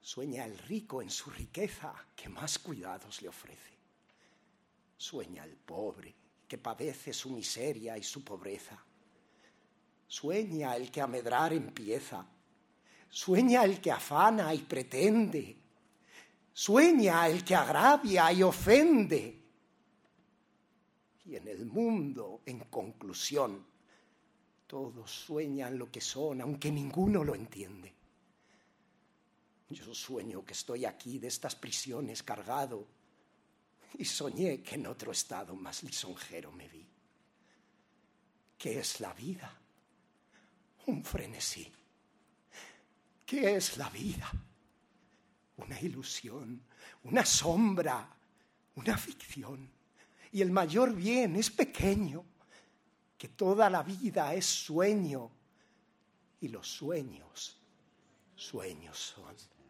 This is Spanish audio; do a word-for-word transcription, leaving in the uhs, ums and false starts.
Sueña el rico en su riqueza, que más cuidados le ofrece. Sueña el pobre, que padece su miseria y su pobreza. Sueña el que a medrar empieza. Sueña el que afana y pretende. Sueña el que agravia y ofende. Y en el mundo, en conclusión, todos sueñan lo que son, aunque ninguno lo entiende. Yo sueño que estoy aquí de estas prisiones cargado y soñé que en otro estado más lisonjero me vi. ¿Qué es la vida? Un frenesí. ¿Qué es la vida? Una ilusión, una sombra, una ficción. Y el mayor bien es pequeño, que toda la vida es sueño y los sueños, sueños son.